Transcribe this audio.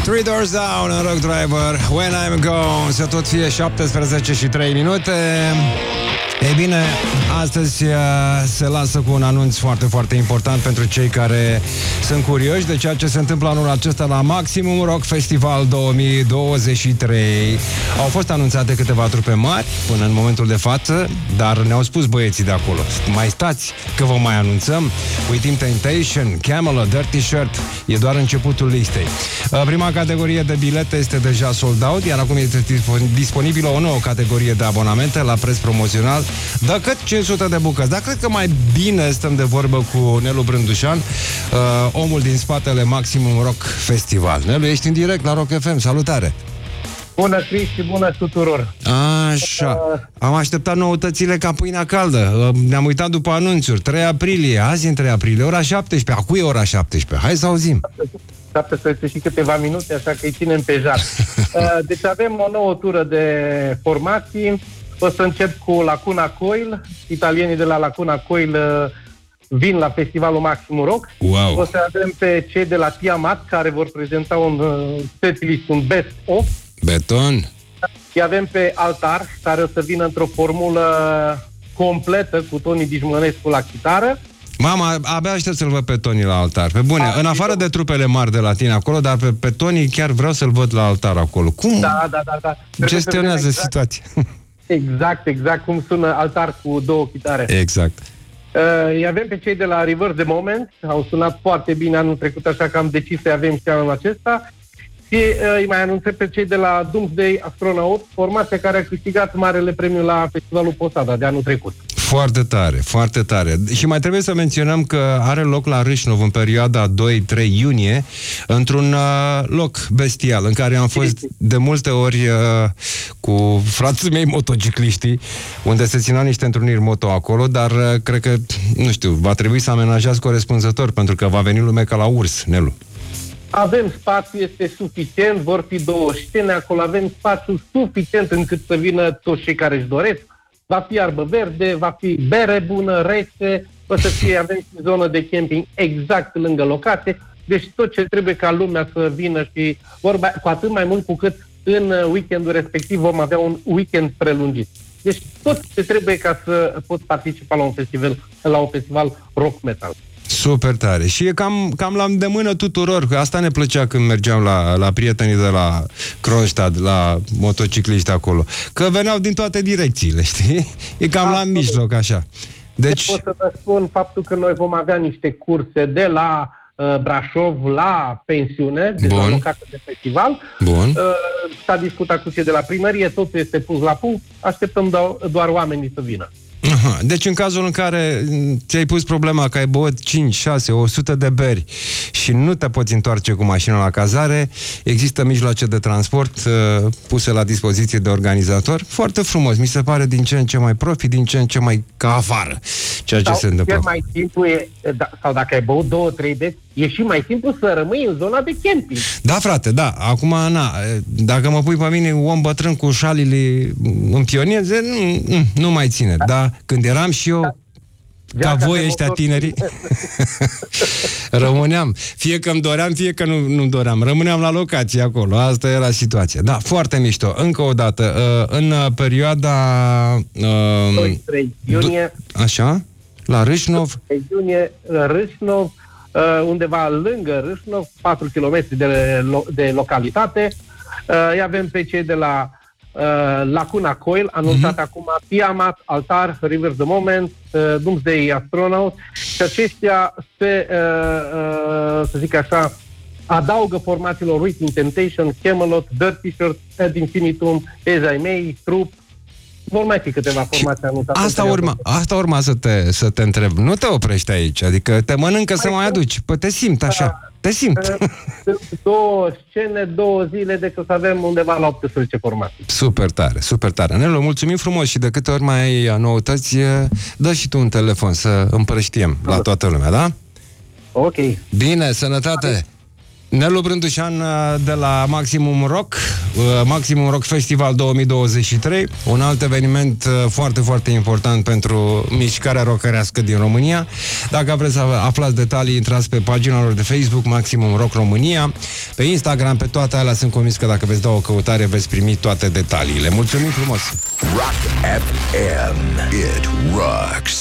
Three Doors Down în Rock Driver, When I'm Gone. Să tot fie 17 și 3 minute. Ei bine, astăzi se lasă cu un anunț foarte, foarte important pentru cei care sunt curioși de ceea ce se întâmplă anul acesta la Maximum Rock Festival 2023. Au fost anunțate câteva trupe mari până în momentul de față, dar ne-au spus băieții de acolo: mai stați că vă mai anunțăm. Within Temptation, Camelot, Dirty Shirt, e doar începutul listei. Prima categorie de bilete este deja sold out, iar acum este disponibilă o nouă categorie de abonamente la preț promoțional de cât 500 de bucăți. Dar cred că mai bine stăm de vorbă cu Nelu Brândușan, omul din spatele Maximum Rock Festival. Nelu, ești în direct la Rock FM, salutare! Bună, Cristi, bună tuturor! Așa, am așteptat noutățile ca pâinea caldă. Ne-am uitat după anunțuri. 3 aprilie, azi în 3 aprilie, ora 17. Acu e ora 17? Hai să auzim! 17 și câteva minute, așa că îi ținem pe jar. Deci avem o nouă tură de formații. O să încep cu Lacuna Coil. Italienii de la Lacuna Coil vin la festivalul Maximum Rock. Wow. O să avem pe cei de la Tiamat, care vor prezenta un setlist, un best of. Beton. Și avem pe Altar, care o să vină într-o formulă completă cu Toni Dijmănescu la chitară. Mama, abia aștept să-l văd pe Toni la Altar. Pe bune, în afară de trupele mari de la tine acolo, dar pe Toni chiar vreau să-l văd la Altar acolo. Cum Da. gestionează situația? Exact cum sună Altar cu două chitare. Exact. Îi avem pe cei de la Reverse the Moment, au sunat foarte bine anul trecut, așa că am decis să avem și anul acesta. Și îi mai anunțăm pe cei de la Doomsday Astronaut, formația care a câștigat marele premiu la festivalul Posada de anul trecut. Foarte tare, foarte tare. Și mai trebuie să menționăm că are loc la Râșnov în perioada 2-3 iunie, într-un loc bestial, în care am fost de multe ori cu frații mei motocicliștii, unde se țineau niște întruniri moto acolo, dar cred că, nu știu, va trebui să amenajați corespunzător, pentru că va veni lume ca la urs, Nelu. Avem spațiu, este suficient, vor fi 2 scene acolo, avem spațiu suficient încât să vină toți cei care își doresc. Va fi arbă verde, va fi bere bună, rece, o să fie, avem și zonă de camping exact lângă locație, deci tot ce trebuie ca lumea să vină și vorba, cu atât mai mult cu cât în weekendul respectiv vom avea un weekend prelungit. Deci tot ce trebuie ca să poți participa la un festival rock metal. Super tare. Și e cam la îndemână tuturor, că asta ne plăcea când mergeam la prietenii de la Kronstadt, la motocicliști acolo, că veneau din toate direcțiile, știi? E cam la mijloc, așa. Deci pot să vă spun faptul că noi vom avea niște curse de la Brașov la pensiune, de la locație de festival. Bun. S-a discutat cu cei de la primărie, totul este pus la punct, așteptăm doar oamenii să vină. Aha. Deci în cazul în care ți-ai pus problema că ai băut 5, 6, 100 de beri și nu te poți întoarce cu mașina la cazare, există mijloace de transport puse la dispoziție de organizator. Foarte frumos, mi se pare din ce în ce mai profi, din ce în ce mai ca afară ceea ce se întâmplă. Mai simplu e, sau dacă ai băut 2-3 beri, e și mai simplu să rămâi în zona de camping. Da, frate, da. Acum, dacă mă pui pe mine om bătrân cu șalile în pioneze, nu mai ține. Da, când eram și eu ca voi ăștia tinerii, rămâneam. Fie că îmi doream, fie că nu doream. Rămâneam la locație acolo. Asta era situația. Da, foarte mișto. Încă o dată, în perioada 2-3 iunie, așa, la Râșnov. Iunie, Râșnov, undeva lângă Râșnov, 4 km de localitate. Îi avem pe cei de la Lacuna Coil, anunțat acum Tiamat, Altar, Reverse the Moment, Doomsday Astronaut, și aceștia se, să zic așa, adaugă formațiilor Within Temptation, Camelot, Dirty Shirt, Ad Infinitum, As I May, Troop. Vor mai fi câteva formații anunțate. Asta urma să te întreb. Nu te oprești aici, adică te mănâncă să mai aduci. Păi te simt așa. Te simt. Sunt 2 scene, 2 zile, deci o să avem undeva la 18 formații. Super tare, super tare. Nelu, mulțumim frumos și de câte ori mai ai noutăți, dă și tu un telefon să împrăștiem la toată lumea, da? Ok. Bine, sănătate! Nelu Brândușan de la Maximum Rock, Maximum Rock Festival 2023, un alt eveniment foarte, foarte important pentru mișcarea rockărească din România. Dacă vreți să aflați detalii, intrați pe pagina lor de Facebook, Maximum Rock România, pe Instagram, pe toate alea. Sunt convins că dacă veți da o căutare, veți primi toate detaliile. Mulțumim frumos! Rock FM. It rocks.